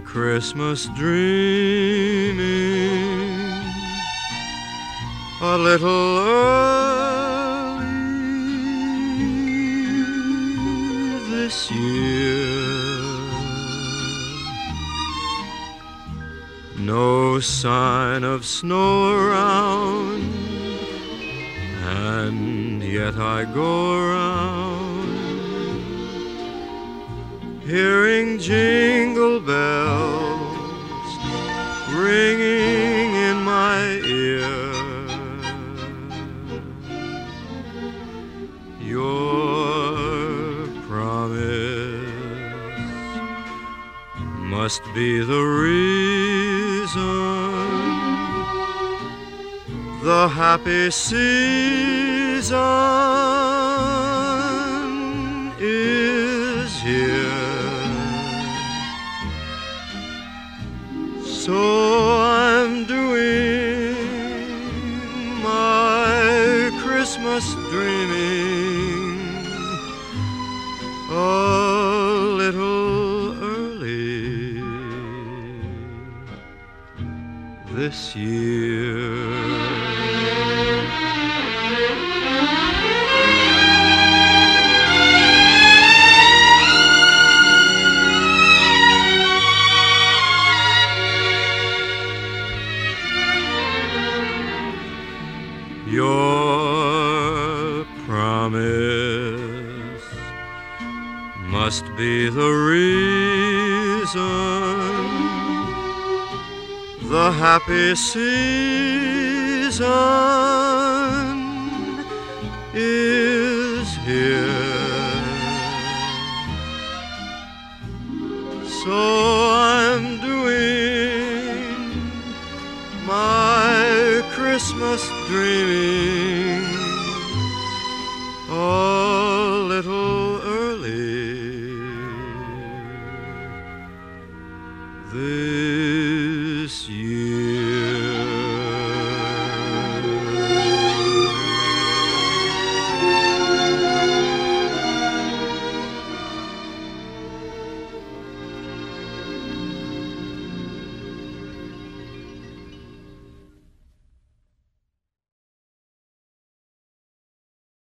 Christmas dreaming a little early this year. No sign of snow around, and yet I go around hearing jingle bells ringing in my ear. Your promise must be the reason the happy season is here. So I'm doing my Christmas dreaming a little early this year. Your promise must be the reason the happy season is here.